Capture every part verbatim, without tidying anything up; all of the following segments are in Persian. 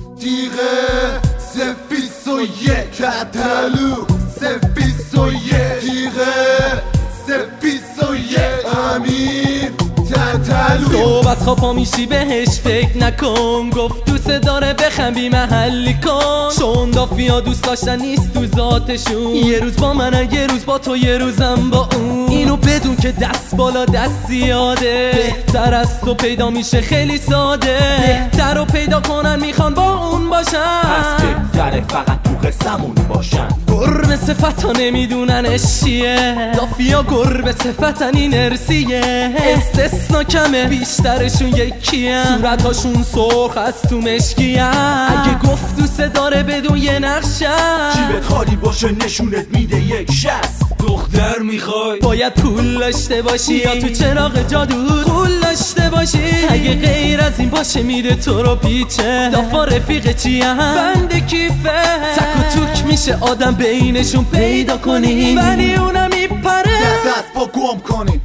تیغه سفیس و یک کتلو سفیس و یک تیغه سفیس و یک امیر تتلو صحبت خوابا میشی بهش فکر نکن، گفت دوست داره بخم بی محلی کن، چون دافیا دوست داشتن نیست تو ذاتشون، یه روز با منن یه روز با تو یه روزم با اون، اینو بدون که دست بالا دست زیاده، بهتر از تو پیدا میشه خیلی ساده، بهتر رو پیدا کنن میخوان با اون باشن، پس بهتره فقط تو قسمون باشن. گربه صفتا نمیدونن چیه، دافیا گربه صفتن این ارسیه، استثنا کمه بیشترشون یکیه، صورتاشون سرخ از تو مشکیه، اگه گفت دوست داره بدون یه نقشه، جیبت خالی باشه نشونت میده یک شست. دختر میخوای باید پول داشته باشی یا تو چراغ جادو پول داشته باشی، اگه غیر از این باشه میده تو رو پیچه، دافا رفیق چیه بند کیفه، تک و توک میشه آدم بینشون پیدا کنی، ولی اونم میپره دست دست با گم کنی.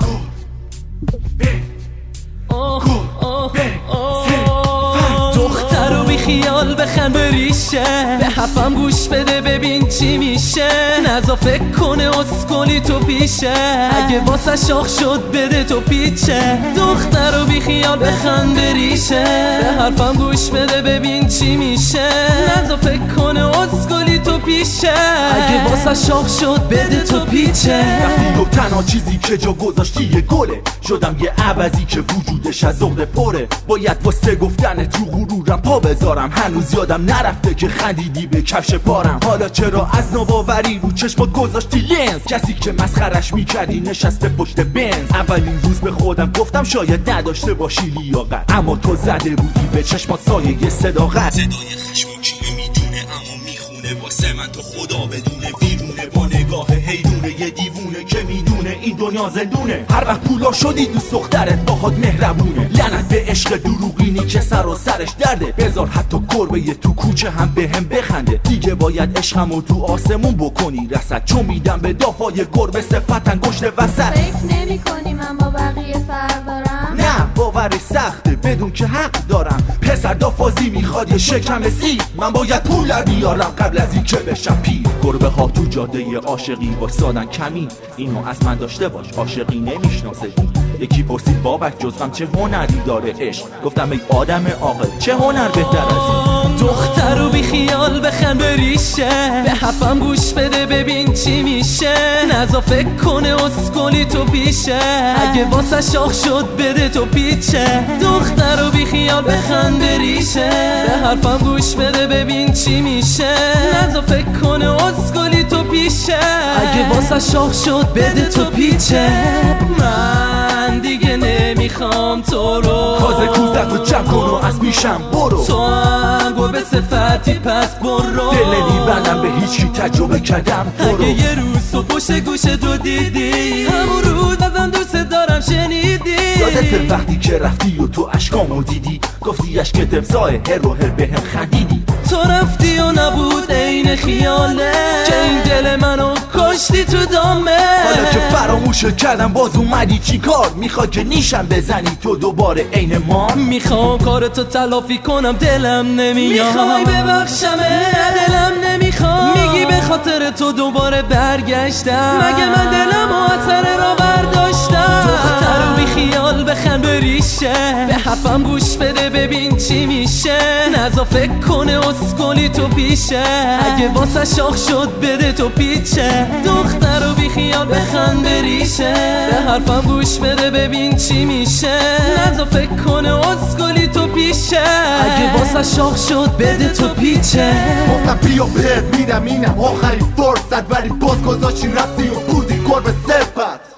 دختر رو بی خیال بخن بریشه، به حرفم گوش بده ببین چی میشه، نزا فکر کنه اسکلی تو پیشه، اگه واسه شاخ شد بده تو پیچه، دختر رو بی خیال بخن بریشه، به حرفم گوش بده ببین چی میشه، نزا فکر کنه اسکلی تو پیشه، اگه واسه شاخ شد بده تو پیچه. وقتی تو تنها چیزی که جا گذاشتی یه گله، شدم یه عوضی که وجودش از عقده پره، باید واسه گفتن تو غرورم پا بذارم، هنوز یادم نرفته که خندیدی به کفش پارم، حالا چرا از نوآوری رو چشمات گذاشتی لنز، کسی که مسخرش میکردی نشسته پشت بنز، اولین روز به خودم گفتم شاید نداشته باشی لیاقت، اما تو زده بودی به چشمات سایه صداقت، صدای خشم کی نمیدونه اما میخونه واسه من تو خدا بدونه ویرونه، با نگاه حیرونه یه دیوونه که میدونه این دنیا زندونه، هر وقت پولا شدی دوست دخترت باهات مهربونه، لعنت به عشق دروغینی که سر و سرش درده، بذار حتی گربه یه تو کوچه هم به هم بخنده، دیگه باید عشقمو تو آسمون بکنی رسد، چون میدم به دافای گربه صفتن گشت وسط. فکر نمی کنی من با بقیه فرق دارم؟ نه باوری سخته بدون که حق دارم، پسر دافازی میخواد یه شکم سیر، من باید پول بیارم قبل از این که بشم پیر، گربه ها تو جاده عاشقی وایسادن کمی، اینو از من داشته باش عاشقی نمیشناسه، یکی پرسید بابک جز غم چه هنری داره عشق، گفتم ای آدم عاقل چه هنر بهتر از این، دختر رو بی خیال بخن بریشه، به حرفم گوش بده ببین چی میشه، نزا فکر کنه اسکلی تو پیشه، اگه واسه شاخ شد بده تو پیچه، دختر رو بی خیال بخن بریشه، به حرفم گوش بده ببین چی میشه، نزا فکر کنه اسکلی تو پیشه، اگه واسه شاخ شد بده تو پیچه، من دیگه نمیخوام تو رو، تازه کوزت رو جمع کن و از پیشم برو، تو هم گربه صفتی پس برو، دل نمیبندم به هیچی تجربه کردم برو، اگه یه روز تو پشت گوشت رو دیدی همون روز ازم دوست دارم شنیدی، یادت وقتی که رفتی و تو اشکامو دیدی، گفتی اشکت امضای هر و هر به هم خندیدی، تو رفتی و نبود عین خیاله که این دل منو کشتی تو دامه، حالا که فراموشت کردم باز اومدی چی کار، میخوای که نیشم بزنی تو دوباره عین ما، میخوام کارتو تلافی کنم دلم نمیاد، میخوای ببخشمه دلم نمیخواد، میگی به خاطر تو دوباره برگشتم، مگه من دلمو از سر رو برداشتم، دختر رو بی خیال بخن بریشه، به حرفم گوش بده ببین چی میشه، نزا فکر کنه اسکلی تو پیشه، اگه واسه شاخ شد بده تو پیچه، دختر رو بی خیال بخن بریشه، به حرفم گوش بده ببین چی میشه، نزا فکر کنه اسکلی تو پیشه، اگه واسه شاخ شد بده تو پیچه، گفتم بیا بهت میدم اینم آخرین فرصت، ولی باز گذاشتی رفتی و بودی گربه صفت.